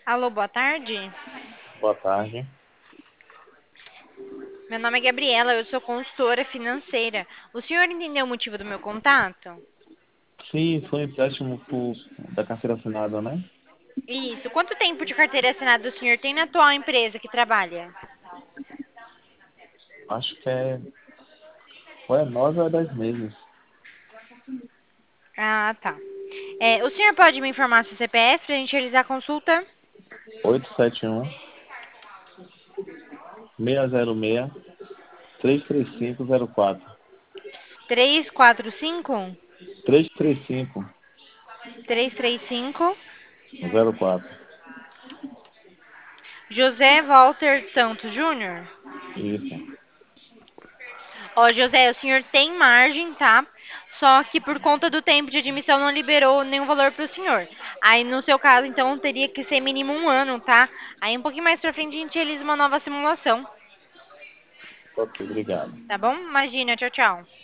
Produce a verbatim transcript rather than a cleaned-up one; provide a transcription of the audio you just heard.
Alô, boa tarde. Boa tarde. Meu nome é Gabriela, eu sou consultora financeira. O senhor entendeu o motivo do meu contato? Sim, foi um empréstimo por, da carteira assinada, né? Isso. Quanto tempo de carteira assinada o senhor tem na atual empresa que trabalha? Acho que é, ou é nove ou é dez meses. Ah, tá. É, o senhor pode me informar seu C P F para a gente realizar a consulta? oito sete um, seis zero seis, três três cinco zero quatro. Três quatro cinco três três cinco três três cinco. zero quatro. José Walter Santos Júnior. Isso. Ó, José, o senhor tem margem, tá? Só que por conta do tempo de admissão não liberou nenhum valor para o senhor. Aí no seu caso, então, teria que ser mínimo um ano, tá? Aí um pouquinho mais pra frente a gente realiza uma nova simulação, Ok, obrigado. tá bom? Imagina, tchau, tchau.